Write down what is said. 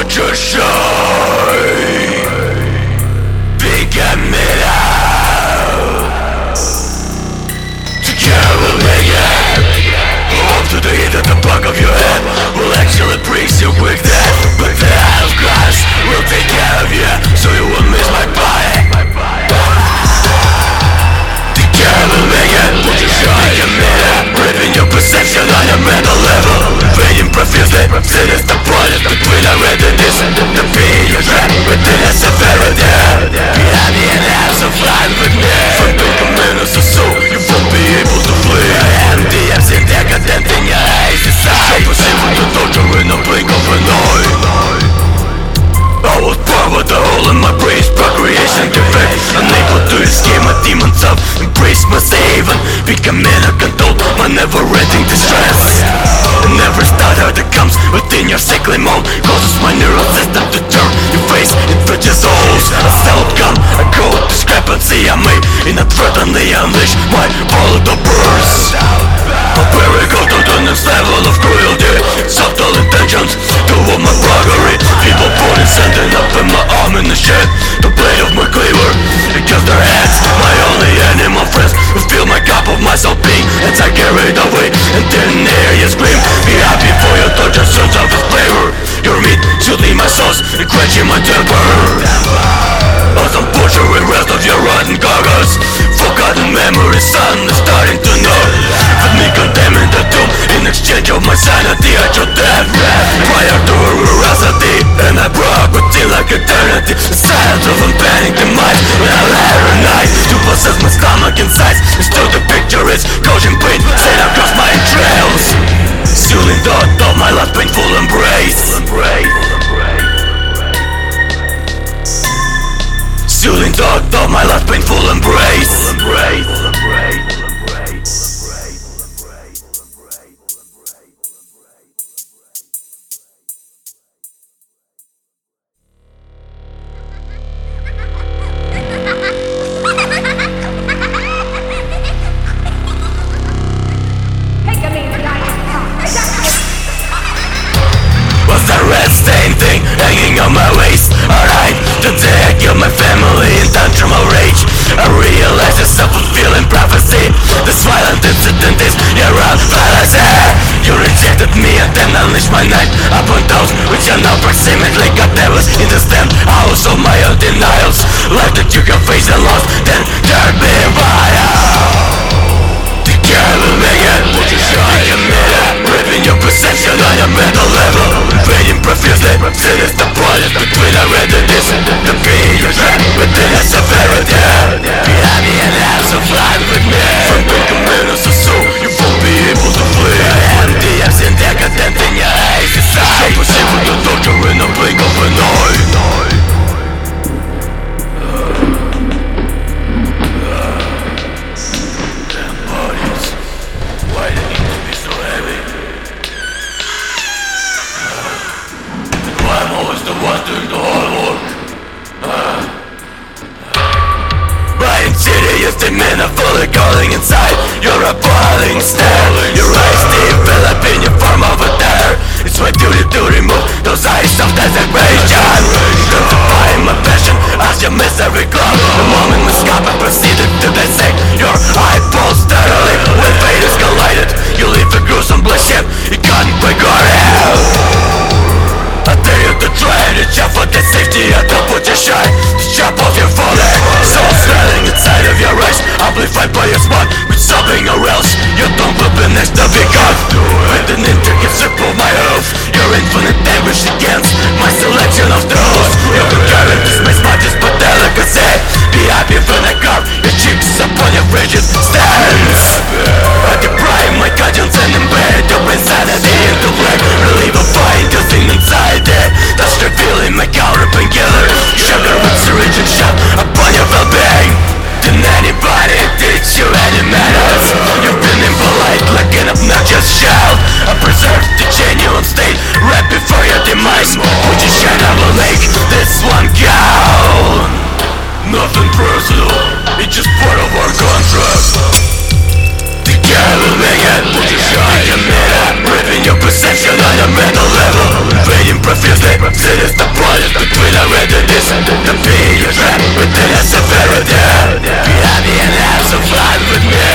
your shine. Become it out. Together we'll make it. Up to the hit at the back of your head will actually brings you quick death. But the hand of Christ will take care of you, so you won't miss my body. Together we'll make it. Become it out. Ripping your perception on a mental level. Fading profusely. Sin is the product between our entities. The being you trap within a severity. Behind the enhance of life with me. From the commandos of soul, you won't be able to flee. I am the MC decadent in your hazy sight. Perceiving the torture in a blink of an eye. I was born with a hole in my brain's procreation defect. Unable to escape my demons of embrace my haven. Becoming a control my never-ending distress. And every stutter that comes within your sickly mode causes my neural system to turn your face into just holes. A outcome, a cold discrepancy I may inadvertently unleash my volatile burst. Prepare we go to the next level of cruelty. Subtle intentions to all my buggery. People putting sending up in my arm in the shed. The blade of my cleaver against their heads. My only animal friends who fill my cup of my soul being as I carried away and didn't hear you scream. Be happy for your torture sons of its flavor. Your meat shooting my sauce and quenching my temper. As I'm butchering rest of your rotten carcass. Forgotten memories suddenly starting to know. With me condemning the doom in exchange of my sanity at your death. Prior to her veracity, and I brought within like eternity. The silence of unbanning the mind when I let her night to possess my stomach and sides. And still the picture is causing pain straight across my entrails. Sealing thought of my last painful embrace. Sealing thought of my last painful embrace. Was that red stain thing hanging on my waist? Alright, today I killed my family in tantrumal rage. I realized a self-fulfilling prophecy. This violent incident is your own fallacy. You rejected me and then unleashed my knife upon those which are now proximately got devils in the stand house of my own denials. Life that you can face and lost, then turn me vile. Together make it, ripping your perception on your mental level. Fading profusely, sin is the product between our entities. The being you trap within a severity. Behind the enhance of life with me. From the commandos of soul, you won't be able to flee. I am the MC decadent in your hazy sight. Perceiving the torture in a blink of an eye. Men are fully calling inside. You're a boiling stare. Your eyes develop in your form of a terror. It's my duty to remove those eyes of desecration. Justifying my passion as your misery club. The moment my scalp proceeded to dissect your eyeballs steadily. When fate is collided, you leave a gruesome bloodshed. You can't break your hell. I tell you to try and reach out for the safety of the put your shine. To chop off your folly. Soul swelling inside of your eyes, amplified by your spot. With sobbing or else your tongue will be next to be cut. With an intricate circle of my hoof. Your infinite anguish against my selection of the host. You can carry this space much as but delicacy. Be happy when I carve your cheeks upon your frigid stance. I deprive my conscience and embed your insanity into black. Relieve a fire inducing anxiety. That's revealing my counter painkiller. Sugar with syringe and shot upon your well-being. Didn't anybody teach you any manners? You've been impolite like an obnoxious child. I preserved the genuine state right before your demise. Would you shine, I will make this one count. Nothing personal, it's just part of our contract. Together make it, would you shine? Ripping your perception on a mental level. Fading profusely, sin is the readiness to be a trap within a severity. Behind the enhance of life with me.